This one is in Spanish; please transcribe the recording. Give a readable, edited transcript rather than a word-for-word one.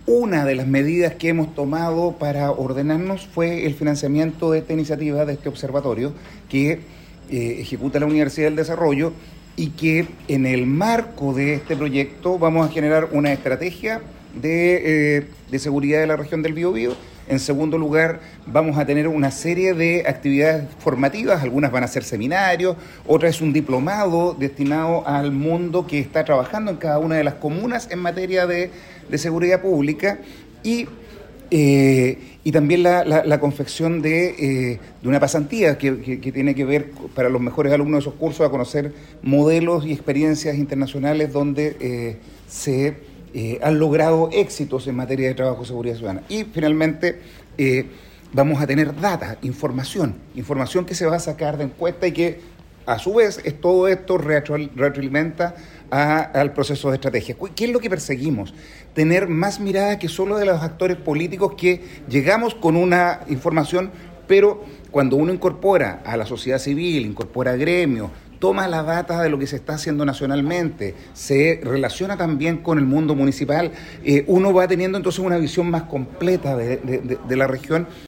Una de las medidas que hemos tomado para ordenarnos fue el financiamiento de esta iniciativa, de este observatorio que ejecuta la Universidad del Desarrollo, y que en el marco de este proyecto vamos a generar una estrategia de seguridad de la región del Biobío. En segundo lugar, vamos a tener una serie de actividades formativas, algunas van a ser seminarios, otras es un diplomado destinado al mundo que está trabajando en cada una de las comunas en materia de seguridad pública, y también la confección de una pasantía que tiene que ver para los mejores alumnos de esos cursos a conocer modelos y experiencias internacionales donde se han logrado éxitos en materia de trabajo y seguridad ciudadana. Y finalmente vamos a tener data, información que se va a sacar de encuesta y que a su vez todo esto retroalimenta al proceso de estrategia. ¿Qué es lo que perseguimos? Tener más mirada que solo de los actores políticos, que llegamos con una información, pero cuando uno incorpora a la sociedad civil, incorpora a gremios, toma la data de lo que se está haciendo nacionalmente, se relaciona también con el mundo municipal, uno va teniendo entonces una visión más completa de la región.